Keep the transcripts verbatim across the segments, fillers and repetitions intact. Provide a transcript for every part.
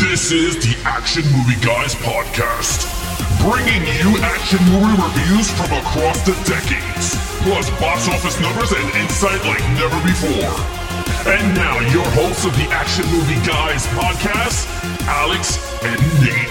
This is the Action Movie Guys podcast, bringing you action movie reviews from across the decades, plus box office numbers and insight like never before. And now, your hosts of the Action Movie Guys podcast, Alex and Nate.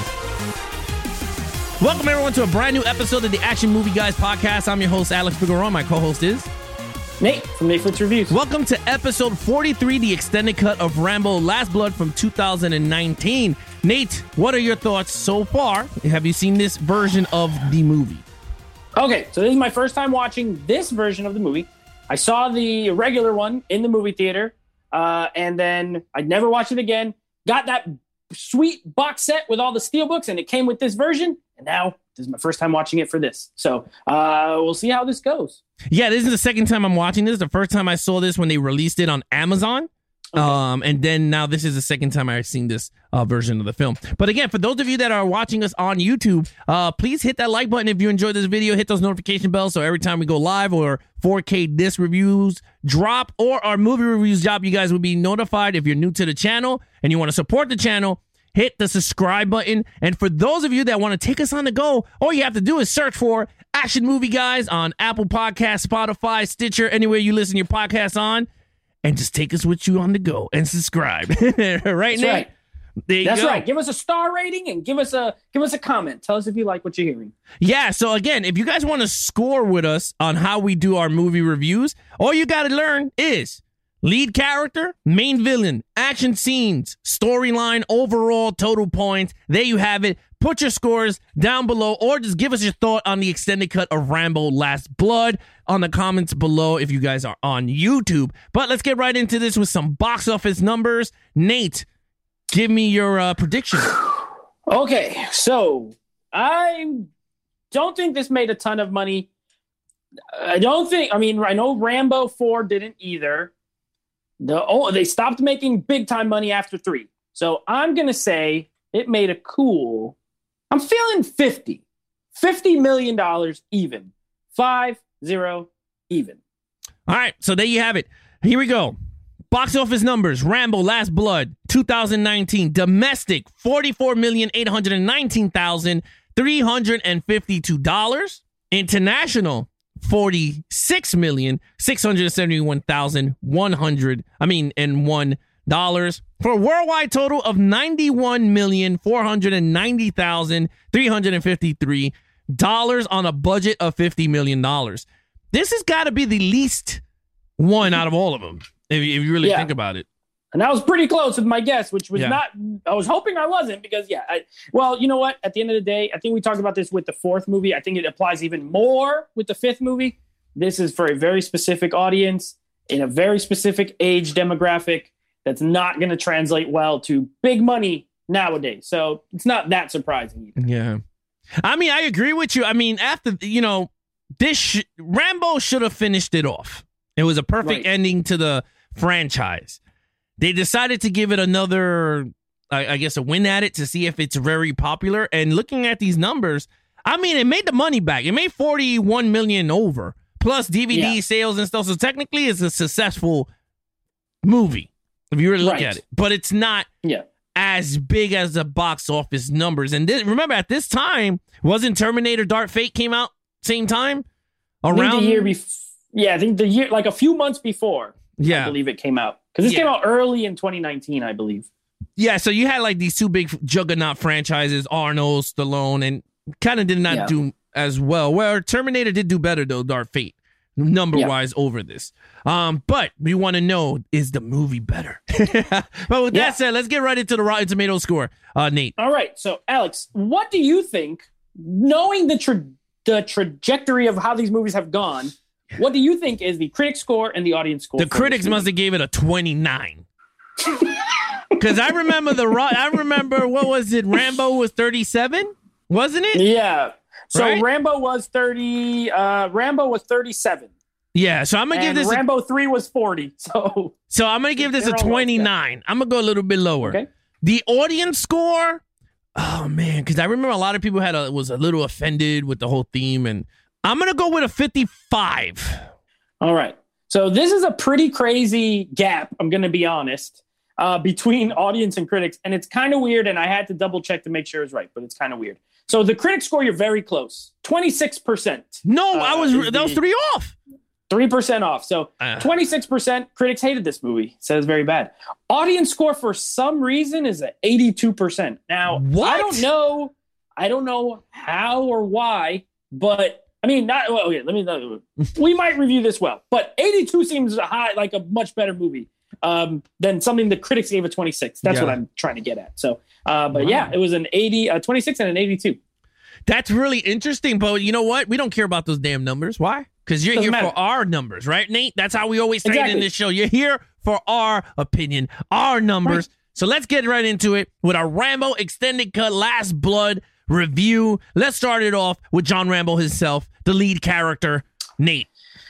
Welcome, everyone, to a brand new episode of the Action Movie Guys podcast. I'm your host, Alex Figueroa. My co-host is Nate from Nate Flips Reviews. Welcome to episode forty-three, the extended cut of Rambo Last Blood from two thousand nineteen. Nate, what are your thoughts so far? Have you seen this version of the movie? Okay, so this is my first time watching this version of the movie. I saw the regular one in the movie theater, uh, and then I never watched it again. Got that sweet box set with all the steelbooks, and it came with this version. And now this is my first time watching it for this. So uh, we'll see how this goes. Yeah, this is the second time I'm watching this. The first time I saw this when they released it on Amazon. Okay. Um, and then now this is the second time I've seen this uh, version of the film. But again, for those of you that are watching us on YouTube, uh, please hit that like button if you enjoyed this video. Hit those notification bells so every time we go live or four K disc reviews drop or our movie reviews drop, you guys will be notified. If you're new to the channel and you want to support the channel, hit the subscribe button. And for those of you that want to take us on the go, all you have to do is search for Action Movie Guys on Apple Podcasts, Spotify, Stitcher, anywhere you listen to your podcasts on, and just take us with you on the go and subscribe. right, That's Nate? right. There you That's go. right. Give us a star rating and give us a give us a comment. Tell us if you like what you're hearing. Yeah, so again, if you guys want to score with us on how we do our movie reviews, all you got to learn is lead character, main villain, action scenes, storyline, overall total points. There you have it. Put your scores down below or just give us your thought on the extended cut of Rambo Last Blood on the comments below if you guys are on YouTube. But let's get right into this with some box office numbers. Nate, give me your uh, prediction. Okay, so I don't think this made a ton of money. I don't think, I mean, I know Rambo four didn't either. The oh, they stopped making big time money after three. So I'm going to say it made a cool, I'm feeling fifty. fifty million dollars even. Five, zero, even. All right, so there you have it. Here we go. Box office numbers. Rambo Last Blood, two thousand nineteen. Domestic, forty-four million eight hundred nineteen thousand three hundred fifty-two dollars. International, forty-six million six hundred seventy-one thousand one hundred, I mean, and one dollars for a worldwide total of ninety-one million four hundred ninety thousand three hundred fifty-three dollars on a budget of fifty million dollars. This has got to be the least one out of all of them, if you, if you really yeah. think about it. And I was pretty close with my guess, which was Yeah. not, I was hoping I wasn't because, yeah. I, well, you know what? At the end of the day, I think we talked about this with the fourth movie. I think it applies even more with the fifth movie. This is for a very specific audience in a very specific age demographic that's not going to translate well to big money nowadays. So it's not that surprising either. Yeah. I mean, I agree with you. I mean, after, you know, this, sh- Rambo should have finished it off. It was a perfect Right. ending to the franchise. They decided to give it another, I, I guess, a win at it to see if it's very popular. And looking at these numbers, I mean, it made the money back. It made forty-one million over, plus D V D Yeah. sales and stuff. So technically, it's a successful movie if you really look Right. at it. But it's not Yeah. as big as the box office numbers. And this, remember, at this time, wasn't Terminator Dark Fate came out same time? I think Around the year before. Yeah, I think the year, like a few months before, Yeah. I believe it came out. Because this Yeah. came out early in twenty nineteen, I believe. Yeah, so you had like these two big juggernaut franchises, Arnold, Stallone, and kind of did not Yeah. do do as well. Well, Terminator did do better though, Dark Fate, number-wise yeah. over this. Um, but we want to know, is the movie better? But with Yeah. that said, let's get right into the Rotten Tomatoes score. Uh, Nate. All right, so Alex, what do you think, knowing the tra- the trajectory of how these movies have gone, what do you think is the critic score and the audience score? The critics must have gave it a twenty-nine. Because I remember the I remember what was it? Rambo was thirty-seven, wasn't it? Yeah. So Right? Rambo was thirty. Uh, Rambo was thirty-seven. Yeah. So I'm gonna give And this. Rambo three was forty. So A, so I'm gonna give this a They're all twenty-nine. I'm gonna go a little bit lower. okay. The audience score. Oh man, because I remember a lot of people had a, was a little offended with the whole theme, and I'm gonna go with a fifty-five. All right. So this is a pretty crazy gap. I'm going to be honest. uh, between audience and critics, and it's kind of weird, and I had to double check to make sure it's right, but it's kind of weird. So the critic score, you're very close. twenty-six percent. No, uh, I was that was three off. three percent off. So Uh. twenty-six percent critics hated this movie. Says very bad. Audience score for some reason is at eighty-two percent. Now, What? I don't know. I don't know how or why, but I mean, not well, okay, let me know. We might review this well, but eighty-two seems high, like a much better movie um, than something the critics gave a twenty-six. That's Yeah. what I'm trying to get at. So, uh, but Wow. yeah, it was an eighty, a twenty-six and an eighty-two. That's really interesting, but you know what? We don't care about those damn numbers. Why? Because you're Doesn't here matter. for our numbers, right, Nate? That's how we always say it in Exactly. this show. You're here for our opinion, our numbers. Right. So let's get right into it with our Rambo Extended Cut Last Blood review. Let's start it off with John Rambo himself, the lead character, Nate.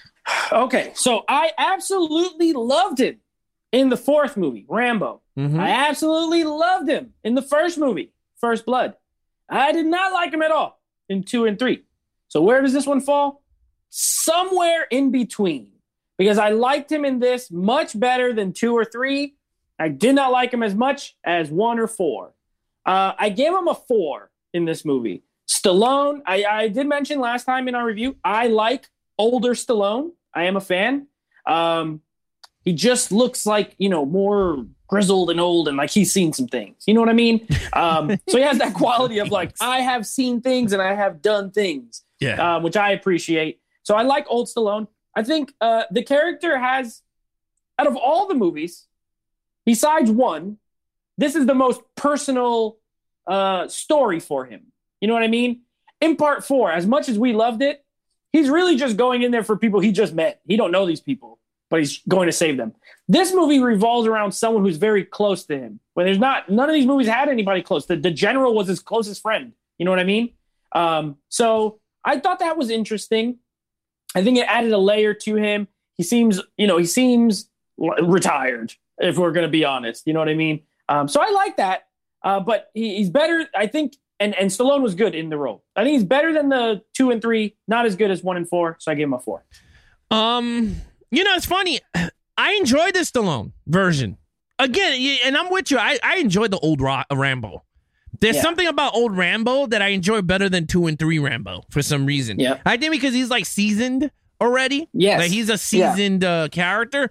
Okay, so I absolutely loved him in the fourth movie, Rambo. Mhm. I absolutely loved him in the first movie, First Blood. I did not like him at all in two and three. So where does this one fall? Somewhere in between. Because I liked him in this much better than two or three. I did not like him as much as one or four. Uh, I gave him a four in this movie. Stallone, I, I did mention last time in our review, I like older Stallone. I am a fan. Um, he just looks like, you know, more grizzled and old and like he's seen some things. You know what I mean? Um, so he has that quality of like, I have seen things and I have done things, Yeah. um, which I appreciate. So I like old Stallone. I think uh, the character has, out of all the movies, besides one, this is the most personal uh, story for him. You know what I mean? In part four, as much as we loved it, he's really just going in there for people he just met. He don't know these people, but he's going to save them. This movie revolves around someone who's very close to him. When there's not, none of these movies had anybody close. The, the general was his closest friend. You know what I mean? Um, so I thought that was interesting. I think it added a layer to him. He seems, you know, he seems retired, if we're going to be honest. You know what I mean? Um, so I like that. Uh, but he, he's better, I think, and, and Stallone was good in the role. I think he's better than the two and three, not as good as one and four, so I gave him a four. Um, you know, it's funny. I enjoyed the Stallone version. Again, y- and I'm with you. I, I enjoyed the old Ra- Rambo. There's Yeah. something about old Rambo that I enjoy better than two and three Rambo for some reason. Yeah. I think because he's like seasoned already. Yes. Like he's a seasoned uh, character.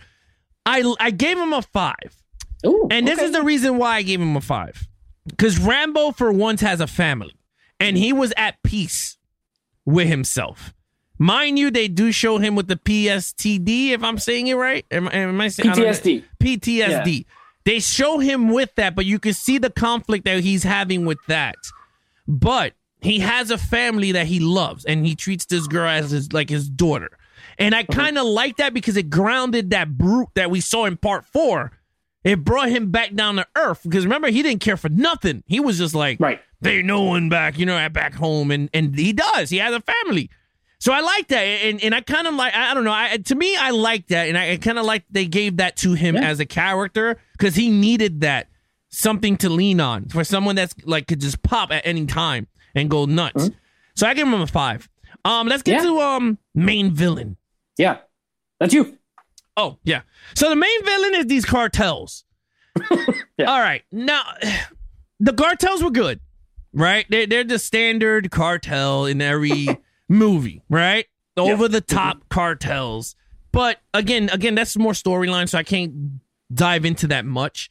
I I gave him a five. Ooh, And this okay. is the reason why I gave him a five. Because Rambo, for once, has a family. And he was at peace with himself. Mind you, they do show him with the P S T D, if I'm saying it right. Am, am I saying P T S D. P T S D. They show him with that, but you can see the conflict that he's having with that. But he has a family that he loves, and he treats this girl as his, like his daughter. And I kind of like that because it grounded that brute that we saw in part four. It brought him back down to earth because remember, he didn't care for nothing. He was just like, Right. there ain't no one back, you know, at back home. And and he does. He has a family. So I like that. And and I kind of like, I don't know. I, to me, I like that. And I, I kind of like they gave that to him Yeah. as a character because he needed that. Something to lean on for someone that's like could just pop at any time and go nuts. Mm-hmm. So I give him a five. Um, let's get Yeah. to um main villain. Yeah. That's you. Oh, yeah. So the main villain is these cartels. Yeah. All right. Now, the cartels were good, right? They're, they're the standard cartel in every movie, right? Over the top cartels. But again, again, that's more storyline, so I can't dive into that much.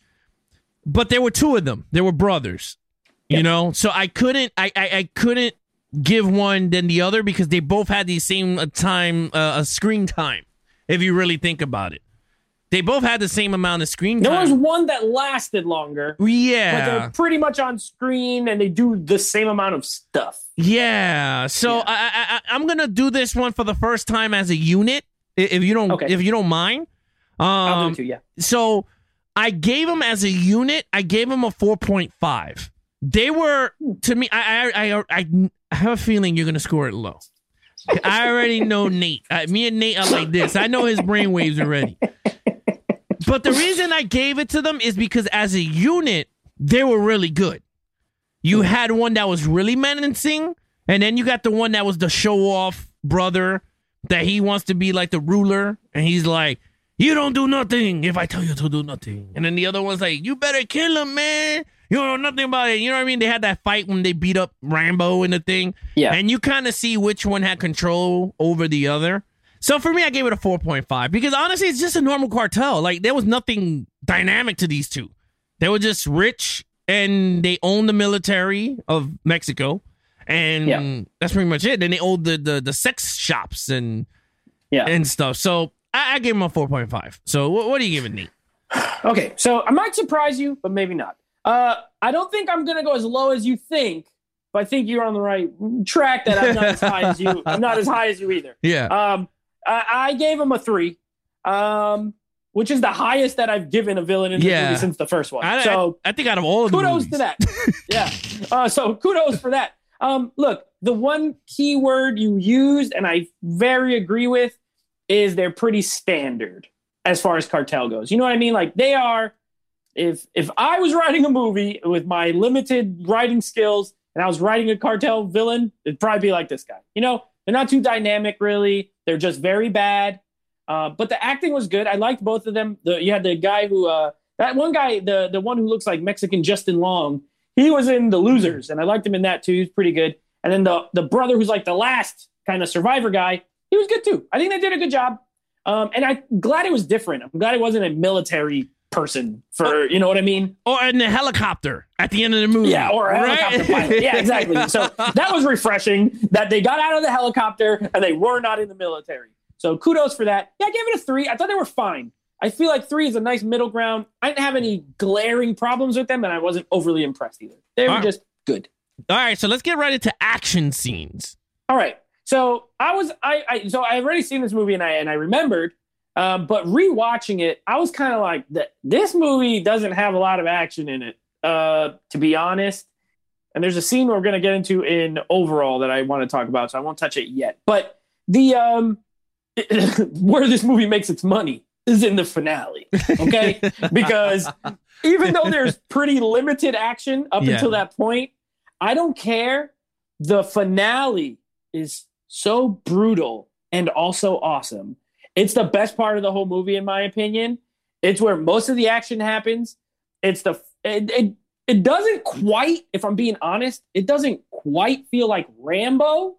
But there were two of them. There were brothers, you know? So I couldn't, I, I, I couldn't give one than the other because they both had the same uh, time, uh, uh, screen time. If you really think about it, they both had the same amount of screen There time. was one that lasted longer, but yeah, they're pretty much on screen and they do the same amount of stuff. yeah. So Yeah. I, I, I, I'm gonna do this one for the first time as a unit, i- if you don't, Okay. if you don't mind. Um, I'll do it too, yeah. So I gave them as a unit. I gave them a four point five. They were to me. I, I, I, I have a feeling you're gonna score it low. I already know Nate. Uh, me and Nate are like this. I know his brainwaves already. But the reason I gave it to them is because as a unit, they were really good. You had one that was really menacing, and then you got the one that was the show-off brother that he wants to be like the ruler, and he's like, you don't do nothing if I tell you to do nothing. And then the other one's like, you better kill him, man. You don't know nothing about it. You know what I mean? They had that fight when they beat up Rambo and the thing. Yeah. And you kind of see which one had control over the other. So for me, I gave it a four point five because honestly, it's just a normal cartel. Like there was nothing dynamic to these two. They were just rich and they owned the military of Mexico. And yeah. that's pretty much it. Then they owned the, the, the sex shops and yeah. and stuff. So I, I gave them a four point five. So what, what are you giving, Nate? Okay, so I might surprise you, but maybe not. Uh, I don't think I'm going to go as low as you think, but I think you're on the right track that I'm not as high as you. I'm not as high as you either. Yeah. Um, I, I gave him a three, um, which is the highest that I've given a villain in the yeah. movie since the first one. I, so I, I think out of all of the kudos movies. to that. Yeah. Uh, so kudos for that. Um, look, the one key word you used, and I very agree with, is they're pretty standard as far as cartel goes. You know what I mean? Like they are. If if I was writing a movie with my limited writing skills and I was writing a cartel villain, it'd probably be like this guy. You know, they're not too dynamic, really. They're just very bad. Uh, but the acting was good. I liked both of them. The, you had the guy who, uh, that one guy, the the one who looks like Mexican Justin Long. He was in The Losers, and I liked him in that too. He was pretty good. And then the the brother who's like the last kind of survivor guy, he was good too. I think they did a good job. Um, and I'm glad it was different. I'm glad it wasn't a military person for, you know what I mean? Or in the helicopter at the end of the movie. Yeah, or a right? helicopter pilot. Yeah, exactly. So that was refreshing that they got out of the helicopter and they were not in the military. So kudos for that. Yeah, I gave it a three. I thought they were fine. I feel like three is a nice middle ground. I didn't have any glaring problems with them, and I wasn't overly impressed either. They were All just good. All right, so let's get right into action scenes. All right. So I was I, I so I already seen this movie and I and I remembered. Um, but rewatching it, I was kind of like, this movie doesn't have a lot of action in it, uh, to be honest. And there's a scene we're going to get into in overall that I want to talk about, so I won't touch it yet. But the um, where this movie makes its money is in the finale, okay? Because even though there's pretty limited action up yeah. until that point, I don't care. The finale is so brutal and also awesome. It's the best part of the whole movie, in my opinion. It's where most of the action happens. It's the it, it, it doesn't quite, if I'm being honest, it doesn't quite feel like Rambo.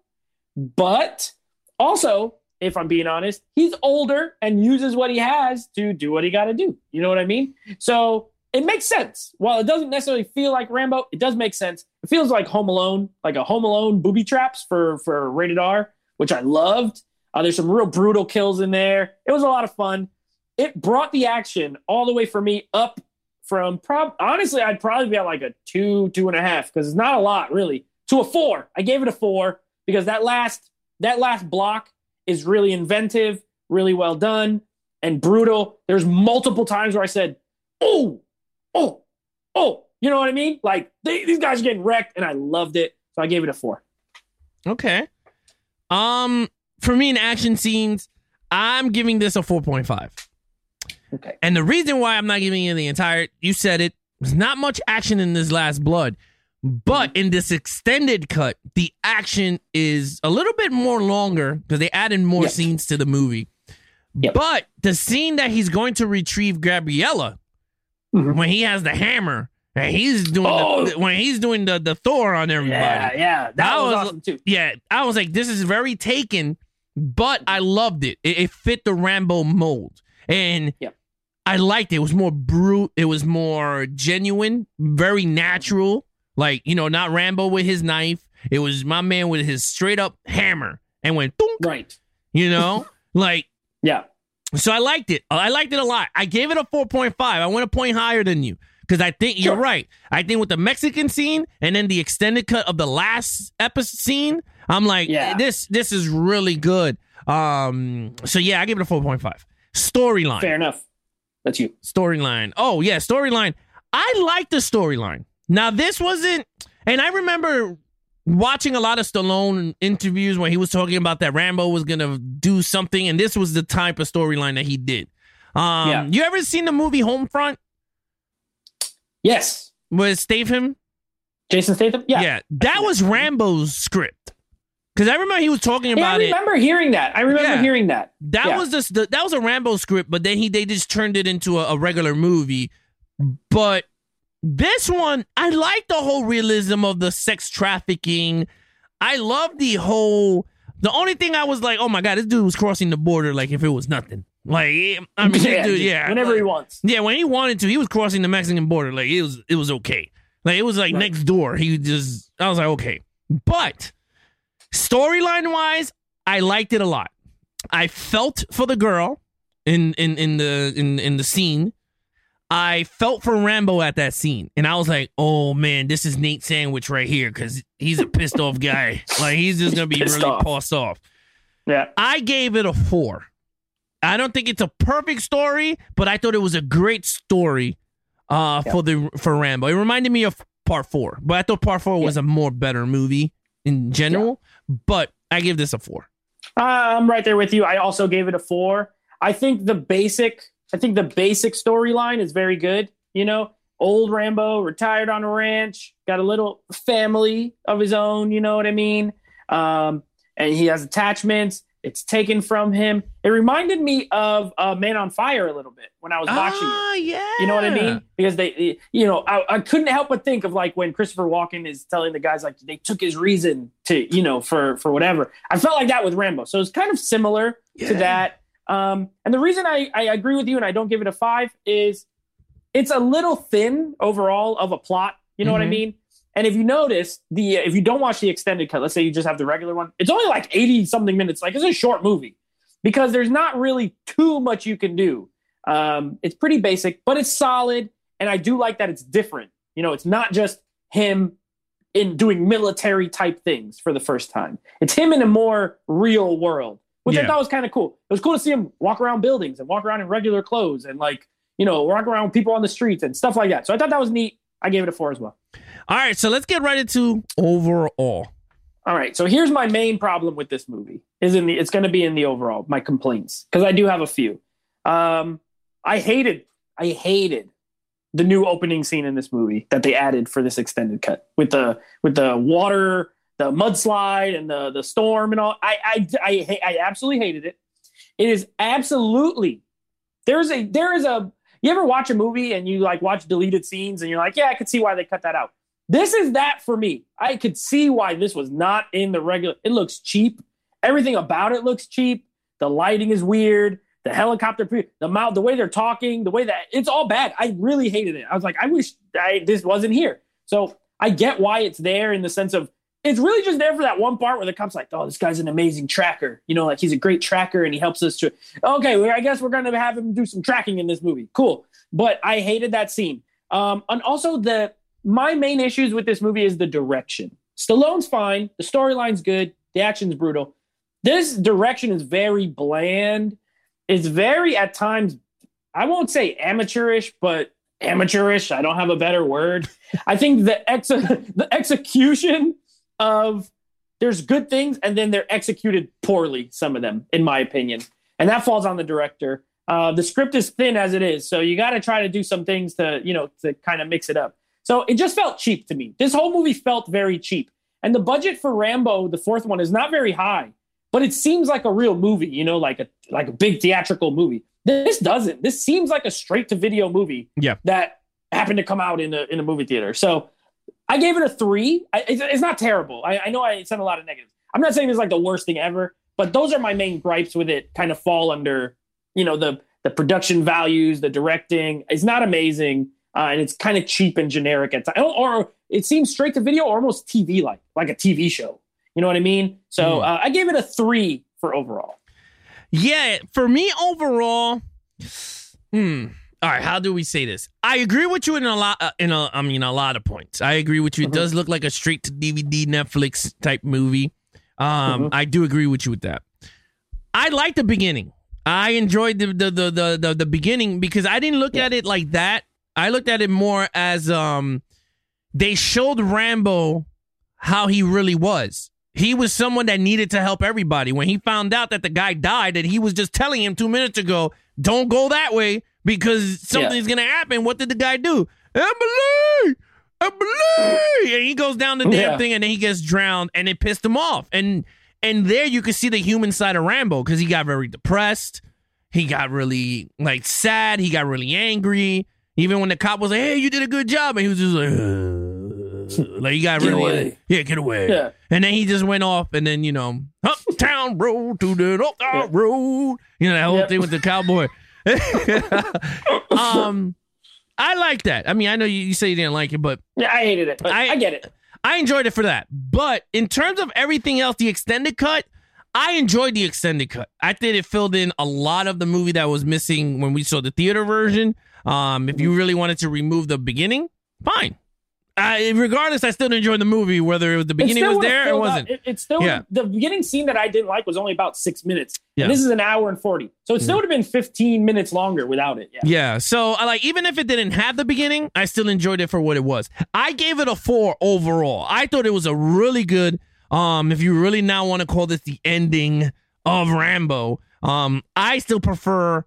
But also, if I'm being honest, he's older and uses what he has to do what he got to do. You know what I mean? So it makes sense. While it doesn't necessarily feel like Rambo, it does make sense. It feels like Home Alone, like a Home Alone booby traps for, for rated R, which I loved. Uh, there's some real brutal kills in there. It was a lot of fun. It brought the action all the way for me up from, prob- honestly, I'd probably be at like a two, two and a half, because it's not a lot, really, to a four. I gave it a four because that last that last block is really inventive, really well done, and brutal. There's multiple times where I said, oh, oh, oh, you know what I mean? Like, they, these guys are getting wrecked, and I loved it. So I gave it a four. Okay. Um... For me, in action scenes, I'm giving this a four point five. Okay. And the reason why I'm not giving it the entire, you said it, there's not much action in this Last Blood. But mm-hmm. in this extended cut, the action is a little bit more longer because they added more yep. scenes to the movie. Yep. But the scene that he's going to retrieve Gabriella, mm-hmm. when he has the hammer, and he's doing oh. the, when he's doing the, the Thor on everybody. Yeah, yeah. That was, was awesome too. Yeah. I was like, this is very Taken. But I loved it. It, it fit the Rambo mold. And yep. I liked it. It was more brute. It was more genuine, very natural. Like, you know, not Rambo with his knife. It was my man with his straight up hammer and went, thunk, right. You know, like, yeah. So I liked it. I liked it a lot. I gave it a four point five. I went a point higher than you because I think sure. you're right. I think with the Mexican scene and then the extended cut of the last episode scene, I'm like, yeah. this this is really good. Um, so yeah, I give it a four point five. Storyline. Fair enough. That's you. Storyline. Oh yeah, storyline. I like the storyline. Now this wasn't, and I remember watching a lot of Stallone interviews when he was talking about that Rambo was gonna do something, and this was the type of storyline that he did. Um, yeah. You ever seen the movie Homefront? Yes. With Statham? Jason Statham? Yeah. Yeah. That was Rambo's script. Because I remember he was talking Yeah, I about it. remember hearing that. I remember Yeah. hearing that. That Yeah. was just the, that was a Rambo script, but then he they just turned it into a, a regular movie. But this one, I like the whole realism of the sex trafficking. I love the whole. The only thing I was like, oh my god, this dude was crossing the border like if it was nothing. Like I mean, Yeah, dude, yeah, whenever like, he wants. Yeah, when he wanted to, he was crossing the Mexican border. Like it was, it was okay. Like it was like Right. next door. He just, I was like, okay. But storyline wise, I liked it a lot. I felt for the girl in in in the in in the scene. I felt for Rambo at that scene, and I was like, "Oh man, this is Nate Sandwich right here because he's a pissed off guy. Like he's just gonna be Pissed really off. pissed off." Yeah. I gave it a four. I don't think it's a perfect story, but I thought it was a great story uh, Yeah. for the for Rambo. It reminded me of Part Four, but I thought Part Four was a more better movie in general. But I give this a four. Uh, I'm right there with you. I also gave it a four. I think the basic, I think the basic storyline is very good. You know, old Rambo, retired on a ranch, got a little family of his own. You know what I mean? Um, and he has attachments. It's taken from him. It reminded me of uh, Man on Fire a little bit when I was watching it. Ah, yeah. You know what I mean? Because they, you know, I, I couldn't help but think of like when Christopher Walken is telling the guys like they took his reason to, you know, for for whatever. I felt like that with Rambo, so it's kind of similar Yeah. to that. Um, and the reason I, I agree with you and I don't give it a five is it's a little thin overall of a plot. You know what I Mhm. mean? And if you notice the if you don't watch the extended cut, let's say you just have the regular one, it's only like eighty something minutes. Like it's a short movie because there's not really too much you can do. Um, it's pretty basic, but it's solid. And I do like that it's different. You know, it's not just him in doing military type things for the first time. It's him in a more real world, which I Yeah. thought was kind of cool. It was cool to see him walk around buildings and walk around in regular clothes and like, you know, walk around with people on the streets and stuff like that. So I thought that was neat. I gave it a four as well. All right, so let's get right into overall. All right. So here's my main problem with this movie is in the, it's going to be in the overall, my complaints. Cause I do have a few. Um, I hated, I hated the new opening scene in this movie that they added for this extended cut with the, with the water, the mudslide and the, the storm and all. I, I, I, I absolutely hated it. It is absolutely, there's a, there is a, you ever watch a movie and you like watch deleted scenes and you're like, yeah, I could see why they cut that out. This is that for me. I could see why this was not in the regular. It looks cheap. Everything about it looks cheap. The lighting is weird. The helicopter, the mouth, the way they're talking, the way that it's all bad. I really hated it. I was like, I wish I, this wasn't here. So I get why it's there in the sense of it's really just there for that one part where the cop's like, oh, this guy's an amazing tracker. You know, like he's a great tracker and he helps us to, okay, well, I guess we're going to have him do some tracking in this movie. Cool. But I hated that scene. Um, and also the, my main issues with this movie is the direction. Stallone's fine. The storyline's good. The action's brutal. This direction is very bland. It's very, at times, I won't say amateurish, but amateurish. I don't have a better word. I think the ex- the execution of there's good things and then they're executed poorly, some of them, in my opinion. And that falls on the director. Uh, the script is thin as it is, so you got to try to do some things to, you know, to kind of mix it up. So it just felt cheap to me. This whole movie felt very cheap. And the budget for Rambo, the fourth one, is not very high, but it seems like a real movie, you know, like a like a big theatrical movie. This doesn't. This seems like a straight to video movie Yeah. that happened to come out in a in a movie theater. So I gave it a three. I, it's, it's not terrible. I, I know I said a lot of negatives. I'm not saying it's like the worst thing ever, but those are my main gripes with it. Kind of fall under, you know, the the production values, the directing. It's not amazing, uh, and it's kind of cheap and generic at times. Or it seems straight to video, or almost T V like, like a T V show. You know what I mean? So Mm. uh, I gave it a three for overall. Yeah, for me overall, hmm. All right, how do we say this? I agree with you in a lot. Uh, in a, I mean, a lot of points. I agree with you. It Mhm. does look like a straight to D V D Netflix type movie. Um, Mhm. I do agree with you with that. I like the beginning. I enjoyed the the the the the, the beginning because I didn't look Yeah. at it like that. I looked at it more as um, they showed Rambo how he really was. He was someone that needed to help everybody. When he found out that the guy died, that he was just telling him two minutes ago, don't go that way because something's going to happen. What did the guy do? Emily! Emily! And he goes down the damn Yeah. thing and then he gets drowned and it pissed him off. And And there you could see the human side of Rambo because he got very depressed. He got really like sad. He got really angry. Even when the cop was like, "Hey, you did a good job," and he was just like, Ugh. like he got Get really, away. yeah, get away. Yeah. And then he just went off, and then you know, uptown road to the uptown yeah. road. You know that whole yep. thing with the cowboy. um, I like that. I mean, I know you, you say you didn't like it, but yeah, I hated it. But I, I get it. I enjoyed it for that. But in terms of everything else, the extended cut, I enjoyed the extended cut. I think it filled in a lot of the movie that was missing when we saw the theater version. Um, if you really wanted to remove the beginning, fine. Uh, regardless, I still enjoyed the movie, whether it was the beginning was there or it wasn't. It, it still yeah. the beginning scene that I didn't like was only about six minutes. Yeah. And this is an hour and forty, so it still would have been fifteen minutes longer without it. Yeah. Yeah. So I like even if it didn't have the beginning, I still enjoyed it for what it was. I gave it a four overall. I thought it was a really good. Um, if you really now want to call this the ending of Rambo, um, I still prefer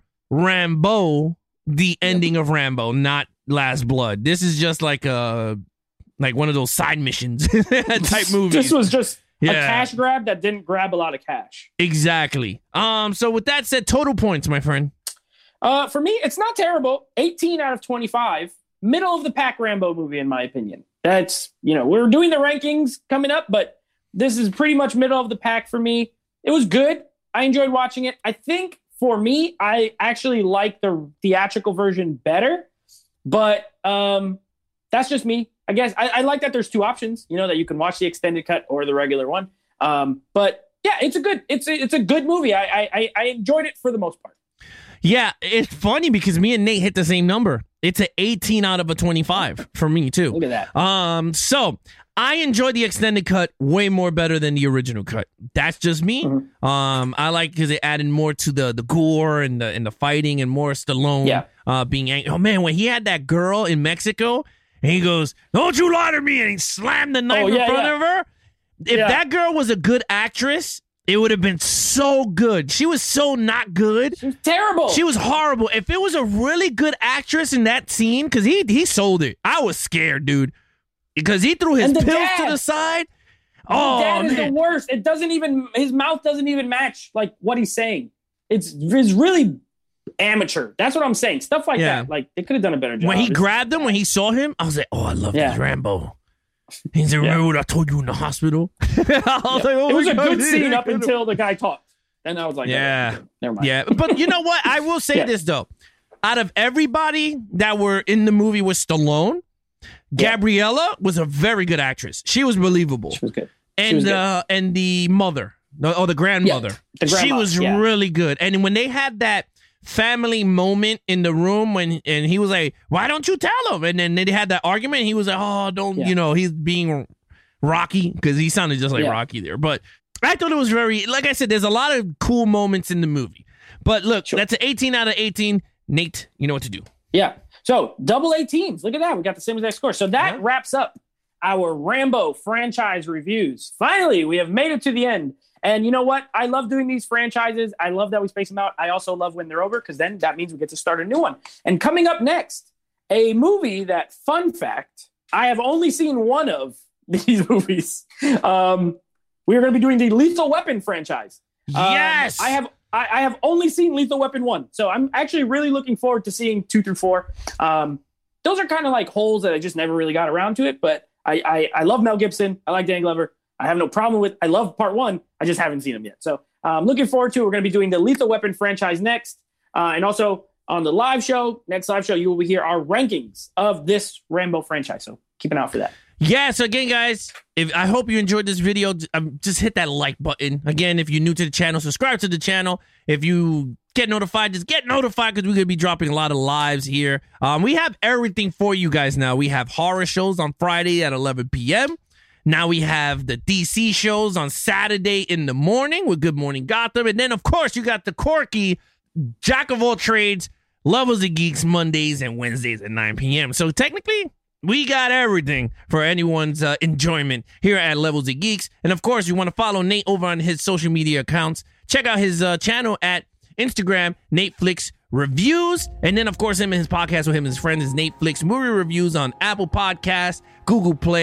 Rambo, the ending of Rambo, not Last Blood. This is just like a. Like one of those side missions type movies. This was just yeah. a cash grab that didn't grab a lot of cash. Exactly. Um. So with that said, total points, my friend. Uh, for me, it's not terrible. eighteen out of twenty-five. Middle of the pack Rambo movie, in my opinion. That's, you know, we're doing the rankings coming up, but this is pretty much middle of the pack for me. It was good. I enjoyed watching it. I think for me, I actually like the theatrical version better, but um, that's just me. I guess I, I like that there's two options, you know, that you can watch the extended cut or the regular one. Um, but yeah, it's a good, it's a, it's a good movie. I, I I enjoyed it for the most part. Yeah, it's funny because me and Nate hit the same number. It's an eighteen out of a twenty-five for me too. Look at that. Um, so I enjoyed the extended cut way more better than the original cut. That's just me. Mm-hmm. Um, I like because it added more to the the gore and the and the fighting and more Stallone. Yeah. Uh, being angry. Oh man, when he had that girl in Mexico. And he goes, "Don't you lie to me!" And he slammed the knife oh, yeah, in front yeah. of her. If yeah. that girl was a good actress, it would have been so good. She was so not good. She was terrible. She was horrible. If it was a really good actress in that scene, because he he sold it. I was scared, dude. Because he threw his pills dad. to the side. The oh, dad is man. the worst. It doesn't even, his mouth doesn't even match like what he's saying. It's, it's really amateur. That's what I'm saying. Stuff like yeah. that. Like they could have done a better job. When he it's, grabbed him, when he saw him, I was like, "Oh, I love yeah. this Rambo." He's like, "Remember what I told you in the hospital?" I was yeah. like, oh, it was a God, good scene up until the guy talked, and I was like, "Yeah, oh, never mind." Yeah, but you know what? I will say yeah. this though: out of everybody that were in the movie with Stallone, yeah. Gabriella was a very good actress. She was believable. She was good. And was good. uh, and the mother, or the grandmother, yeah, the she was yeah. really good. And when they had that family moment in the room when and he was like, "Why don't you tell him?" And then they had that argument and he was like, "Oh, don't," yeah. you know, he's being Rocky because he sounded just like yeah. Rocky there. But I thought it was very, like I said, there's a lot of cool moments in the movie. But look, sure. that's an eighteen out of eighteen. Nate, you know what to do. Yeah. So double eighteens. Look at that. We got the same exact score. So that yeah. wraps up our Rambo franchise reviews. Finally, we have made it to the end. And you know what? I love doing these franchises. I love that we space them out. I also love when they're over because then that means we get to start a new one. And coming up next, a movie that, fun fact, I have only seen one of these movies. Um, we are going to be doing the Lethal Weapon franchise. Yes! Um, I have I, I have only seen Lethal Weapon one. So I'm actually really looking forward to seeing two through four. Um, those are kind of like holes that I just never really got around to it. But I, I, I love Mel Gibson. I like Dan Glover. I have no problem with, I love part one. I just haven't seen them yet. So I'm um, looking forward to it. We're going to be doing the Lethal Weapon franchise next. Uh, and also on the live show, next live show, you will hear our rankings of this Rambo franchise. So keep an eye out for that. Yeah. So again, guys, if I hope you enjoyed this video, um, just hit that like button. Again, if you're new to the channel, subscribe to the channel. If you get notified, just get notified because we're going to be dropping a lot of lives here. Um, we have everything for you guys now. We have horror shows on Friday at eleven p.m. Now we have the D C shows on Saturday in the morning with Good Morning Gotham. And then, of course, you got the quirky Jack of all trades, Levels of Geeks Mondays and Wednesdays at nine p.m. So technically, we got everything for anyone's uh, enjoyment here at Levels of Geeks. And, of course, you want to follow Nate over on his social media accounts. Check out his uh, channel at Instagram, Nateflix Reviews. And then, of course, him and his podcast with him and his friends is Nateflix Movie Reviews on Apple Podcasts, Google Play,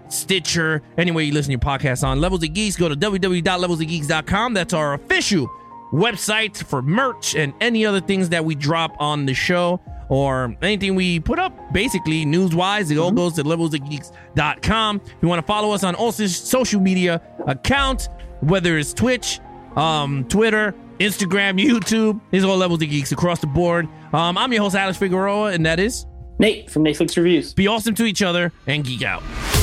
Stitcher, anywhere you listen to your podcasts on. Levels of Geeks, go to w w w dot levels of geeks dot com. That's our official website for merch and any other things that we drop on the show or anything we put up, basically, news-wise. It all mm-hmm. goes to levels of geeks dot com. If you want to follow us on all social media accounts, whether it's Twitch, um, Twitter, Instagram, YouTube, it's all Levels of Geeks across the board. Um, I'm your host, Alex Figueroa, and that is... Nate from Netflix Reviews. Be awesome to each other and geek out.